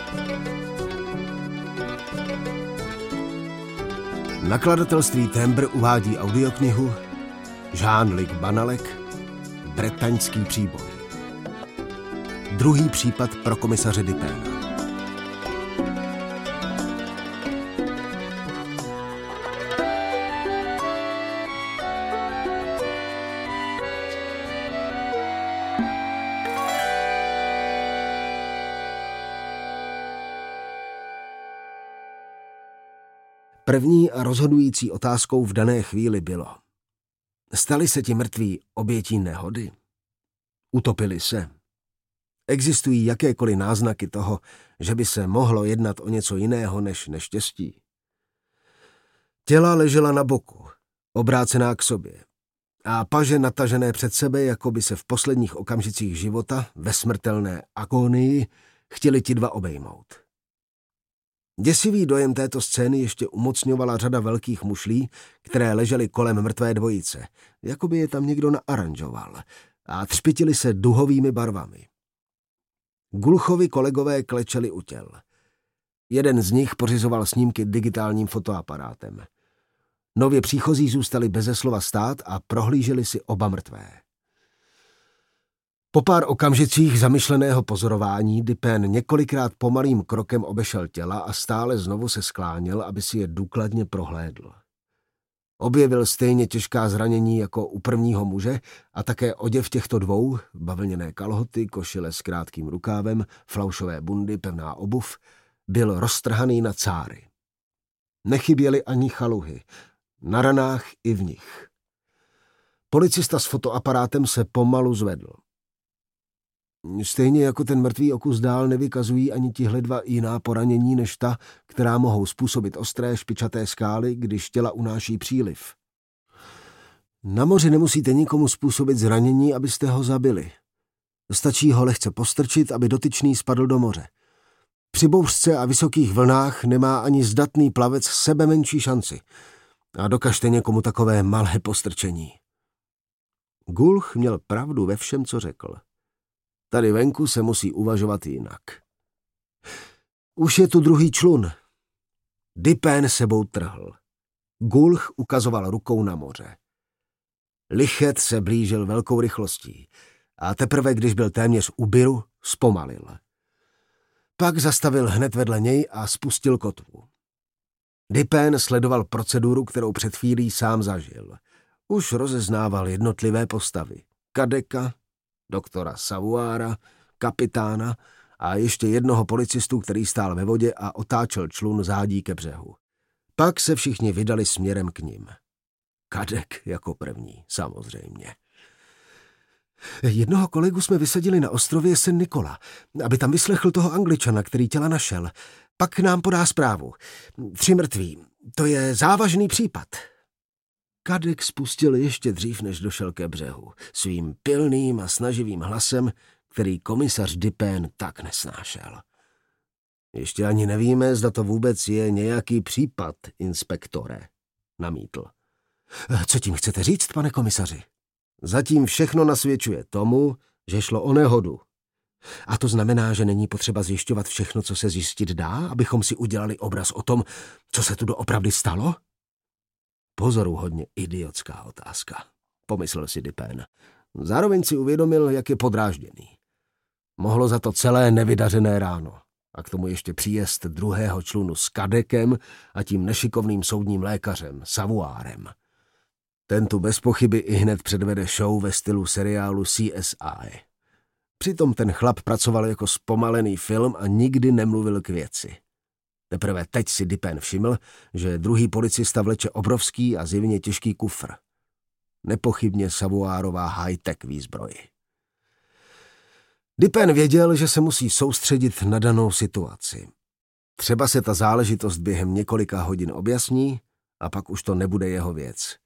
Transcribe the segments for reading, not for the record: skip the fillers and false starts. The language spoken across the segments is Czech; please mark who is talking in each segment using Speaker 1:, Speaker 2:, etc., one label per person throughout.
Speaker 1: Nakladatelství Tembr uvádí audioknihu Jean-Luc Banalek Bretaňský příboj. Druhý případ pro komisaře Dupéna. První a rozhodující otázkou v dané chvíli bylo: stali se ti mrtví obětí nehody? Utopili se? Existují jakékoliv náznaky toho, že by se mohlo jednat o něco jiného než neštěstí? Těla ležela na boku, obrácená k sobě, a paže natažené před sebe, jako by se v posledních okamžicích života ve smrtelné agonii chtěli ti dva obejmout. Děsivý dojem této scény ještě umocňovala řada velkých mušlí, které ležely kolem mrtvé dvojice, jako by je tam někdo naaranžoval, a třpitili se duhovými barvami. Gulchovi kolegové klečeli u těl. Jeden z nich pořizoval snímky digitálním fotoaparátem. Nově příchozí zůstali beze slova stát a prohlíželi si oba mrtvé. Po pár okamžicích zamyšleného pozorování Dupin několikrát pomalým krokem obešel těla a stále znovu se skláněl, aby si je důkladně prohlédl. Objevil stejně těžká zranění jako u prvního muže a také oděv těchto dvou, bavlněné kalhoty, košile s krátkým rukávem, flaušové bundy, pevná obuv, byl roztrhaný na cáry. Nechyběly ani chaluhy, na ranách i v nich. Policista s fotoaparátem se pomalu zvedl. Stejně jako ten mrtvý o kus dál nevykazují ani tihle dva jiná poranění než ta, která mohou způsobit ostré špičaté skály, když těla unáší příliv. Na moři nemusíte nikomu způsobit zranění, abyste ho zabili. Stačí ho lehce postrčit, aby dotyčný spadl do moře. Při bouřce a vysokých vlnách nemá ani zdatný plavec sebe menší šanci. A dokažte někomu takové malé postrčení. Gulch měl pravdu ve všem, co řekl. Tady venku se musí uvažovat jinak. Už je tu druhý člun. Dupin sebou trhl. Gulch ukazoval rukou na moře. Lichet se blížil velkou rychlostí a teprve, když byl téměř u byru, zpomalil. Pak zastavil hned vedle něj a spustil kotvu. Dupin sledoval proceduru, kterou před chvílí sám zažil. Už rozeznával jednotlivé postavy. Kadeka, doktora Savuára, kapitána a ještě jednoho policistu, který stál ve vodě a otáčel člun zádí ke břehu. Pak se všichni vydali směrem k nim. Kadek jako první, samozřejmě. Jednoho kolegu jsme vysadili na ostrově St. Nicola, aby tam vyslechl toho Angličana, který těla našel. Pak nám podá zprávu. 3 mrtví. To je závažný případ. Kadek spustil ještě dřív, než došel ke břehu, svým pilným a snaživým hlasem, který komisař Dupin tak nesnášel. Ještě ani nevíme, zda to vůbec je nějaký případ, inspektore, namítl. Co tím chcete říct, pane komisaři? Zatím všechno nasvědčuje tomu, že šlo o nehodu. A to znamená, že není potřeba zjišťovat všechno, co se zjistit dá, abychom si udělali obraz o tom, co se tu doopravdy stalo? Pozoruhodně idiotská otázka, pomyslel si Dupin. Zároveň si uvědomil, jak je podrážděný. Mohlo za to celé nevydařené ráno a k tomu ještě příjezd druhého člunu s Kadekem a tím nešikovným soudním lékařem Savuárem. Ten tu bez pochyby ihned předvede show ve stylu seriálu CSI. Přitom ten chlap pracoval jako zpomalený film a nikdy nemluvil k věci. Teprve teď si Dupin všiml, že druhý policista vleče obrovský a zjevně těžký kufr. Nepochybně Savuárová high-tech výzbroj. Dupin věděl, že se musí soustředit na danou situaci. Třeba se ta záležitost během několika hodin objasní a pak už to nebude jeho věc.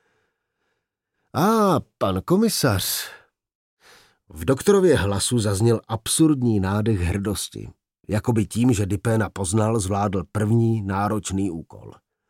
Speaker 1: Pan komisař. V doktorově hlasu zazněl absurdní nádech hrdosti. Jakoby tím, že Dupina poznal, zvládl první náročný úkol.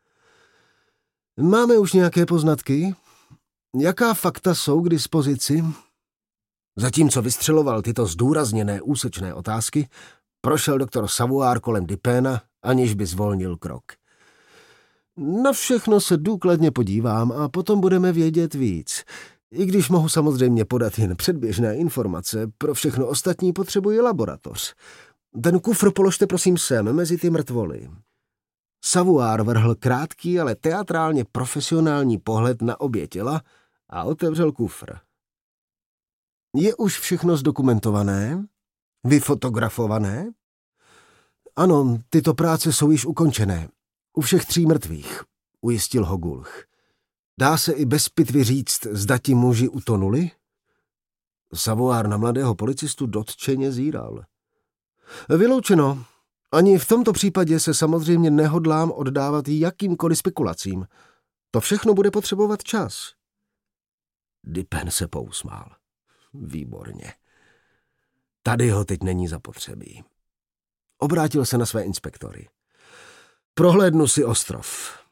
Speaker 1: Máme už nějaké poznatky? Jaká fakta jsou k dispozici? Zatímco vystřeloval tyto zdůrazněné úsečné otázky, Prošel doktor Savuár kolem Dupéna, aniž by zvolnil krok. Na všechno se důkladně podívám a potom budeme vědět víc. I když mohu samozřejmě podat jen předběžné informace, pro všechno ostatní potřebuji laboratoř. Ten kufr položte prosím sem, mezi ty mrtvoly. Savuár vrhl krátký, ale teatrálně profesionální pohled na obě těla a otevřel kufr. Je už všechno zdokumentované? Vyfotografované? Ano, tyto práce jsou již ukončené. U všech 3 mrtvých, ujistil ho Gulch. Dá se i bez pitvy říct, zda ti muži utonuli? Savuár na mladého policistu dotčeně zíral. Vyloučeno. Ani v tomto případě se samozřejmě nehodlám oddávat jakýmkoliv spekulacím. To všechno bude potřebovat čas. Dupin se pousmál. Výborně. Tady ho teď není zapotřebí. Obrátil se na své inspektory. Prohlédnu si ostrov.